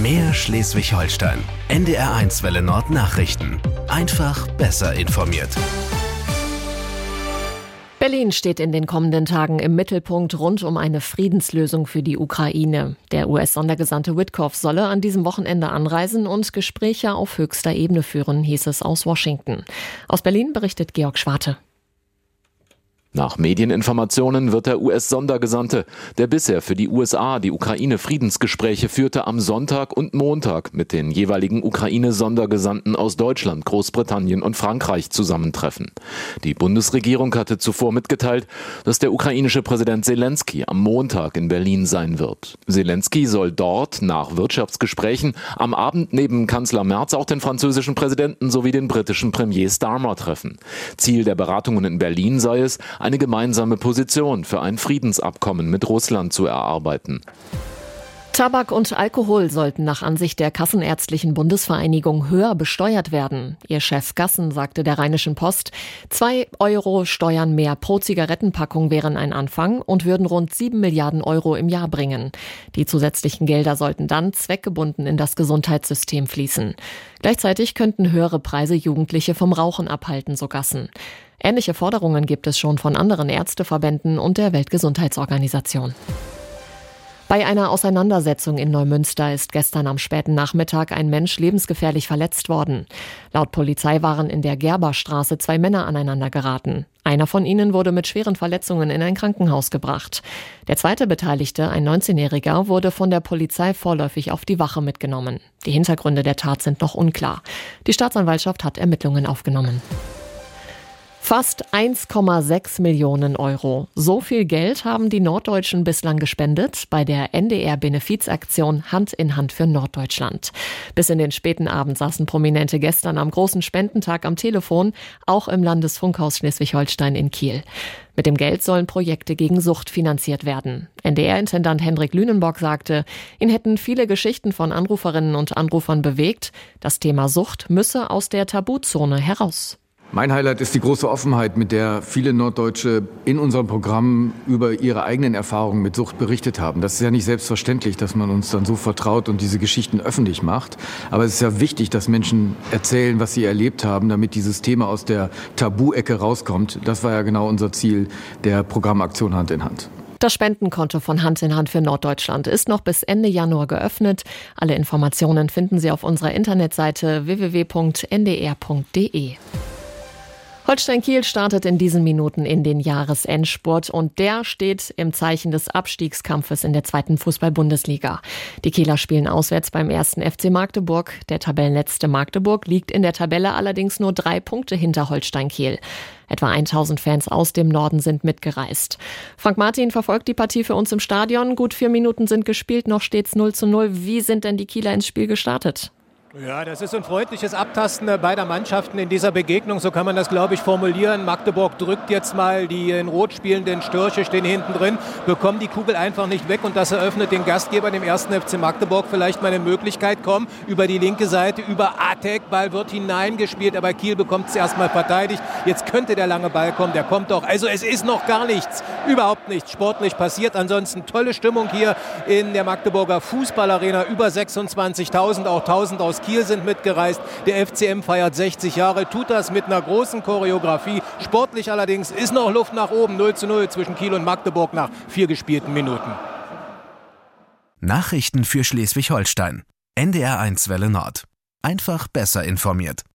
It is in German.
Mehr Schleswig-Holstein. NDR1 Welle Nord Nachrichten. Einfach besser informiert. Berlin steht in den kommenden Tagen im Mittelpunkt rund um eine Friedenslösung für die Ukraine. Der US-Sondergesandte Witkoff solle an diesem Wochenende anreisen und Gespräche auf höchster Ebene führen, hieß es aus Washington. Aus Berlin berichtet Georg Schwarte. Nach Medieninformationen wird der US-Sondergesandte, der bisher für die USA die Ukraine-Friedensgespräche führte, am Sonntag und Montag mit den jeweiligen Ukraine-Sondergesandten aus Deutschland, Großbritannien und Frankreich zusammentreffen. Die Bundesregierung hatte zuvor mitgeteilt, dass der ukrainische Präsident Zelensky am Montag in Berlin sein wird. Zelensky soll dort nach Wirtschaftsgesprächen am Abend neben Kanzler Merz auch den französischen Präsidenten sowie den britischen Premier Starmer treffen. Ziel der Beratungen in Berlin sei es, eine gemeinsame Position für ein Friedensabkommen mit Russland zu erarbeiten. Tabak und Alkohol sollten nach Ansicht der Kassenärztlichen Bundesvereinigung höher besteuert werden. Ihr Chef Gassen sagte der Rheinischen Post, 2 Euro Steuern mehr pro Zigarettenpackung wären ein Anfang und würden rund 7 Milliarden Euro im Jahr bringen. Die zusätzlichen Gelder sollten dann zweckgebunden in das Gesundheitssystem fließen. Gleichzeitig könnten höhere Preise Jugendliche vom Rauchen abhalten, so Gassen. Ähnliche Forderungen gibt es schon von anderen Ärzteverbänden und der Weltgesundheitsorganisation. Bei einer Auseinandersetzung in Neumünster ist gestern am späten Nachmittag ein Mensch lebensgefährlich verletzt worden. Laut Polizei waren in der Gerberstraße 2 Männer aneinander geraten. Einer von ihnen wurde mit schweren Verletzungen in ein Krankenhaus gebracht. Der zweite Beteiligte, ein 19-Jähriger, wurde von der Polizei vorläufig auf die Wache mitgenommen. Die Hintergründe der Tat sind noch unklar. Die Staatsanwaltschaft hat Ermittlungen aufgenommen. Fast 1,6 Millionen Euro. So viel Geld haben die Norddeutschen bislang gespendet bei der NDR-Benefizaktion Hand in Hand für Norddeutschland. Bis in den späten Abend saßen Prominente gestern am großen Spendentag am Telefon, auch im Landesfunkhaus Schleswig-Holstein in Kiel. Mit dem Geld sollen Projekte gegen Sucht finanziert werden. NDR-Intendant Hendrik Lünenbock sagte, ihn hätten viele Geschichten von Anruferinnen und Anrufern bewegt. Das Thema Sucht müsse aus der Tabuzone heraus. Mein Highlight ist die große Offenheit, mit der viele Norddeutsche in unserem Programm über ihre eigenen Erfahrungen mit Sucht berichtet haben. Das ist ja nicht selbstverständlich, dass man uns dann so vertraut und diese Geschichten öffentlich macht. Aber es ist ja wichtig, dass Menschen erzählen, was sie erlebt haben, damit dieses Thema aus der Tabu-Ecke rauskommt. Das war ja genau unser Ziel der Programmaktion Hand in Hand. Das Spendenkonto von Hand in Hand für Norddeutschland ist noch bis Ende Januar geöffnet. Alle Informationen finden Sie auf unserer Internetseite www.ndr.de. Holstein Kiel startet in diesen Minuten in den Jahresendspurt und der steht im Zeichen des Abstiegskampfes in der 2. Fußball-Bundesliga. Die Kieler spielen auswärts beim 1. FC Magdeburg. Der Tabellenletzte Magdeburg liegt in der Tabelle allerdings nur 3 Punkte hinter Holstein Kiel. Etwa 1000 Fans aus dem Norden sind mitgereist. Frank Martin verfolgt die Partie für uns im Stadion. Gut 4 Minuten sind gespielt, noch steht's 0:0. Wie sind denn die Kieler ins Spiel gestartet? Ja, das ist ein freundliches Abtasten beider Mannschaften in dieser Begegnung, so kann man das, glaube ich, formulieren. Magdeburg drückt jetzt mal die in Rot spielenden Störche, stehen hinten drin, bekommen die Kugel einfach nicht weg und das eröffnet den Gastgeber, dem 1. FC Magdeburg, vielleicht mal eine Möglichkeit, komm, über die linke Seite, über Atek, Ball wird hineingespielt, aber Kiel bekommt es erstmal verteidigt. Jetzt könnte der lange Ball kommen, der kommt doch. Also es ist noch gar nichts, überhaupt nichts sportlich passiert. Ansonsten tolle Stimmung hier in der Magdeburger Fußballarena, über 26.000, auch 1.000 aus Kiel sind mitgereist. Der FCM feiert 60 Jahre, tut das mit einer großen Choreografie. Sportlich allerdings ist noch Luft nach oben. 0:0 zwischen Kiel und Magdeburg nach 4 gespielten Minuten. Nachrichten für Schleswig-Holstein. NDR1 Welle Nord. Einfach besser informiert.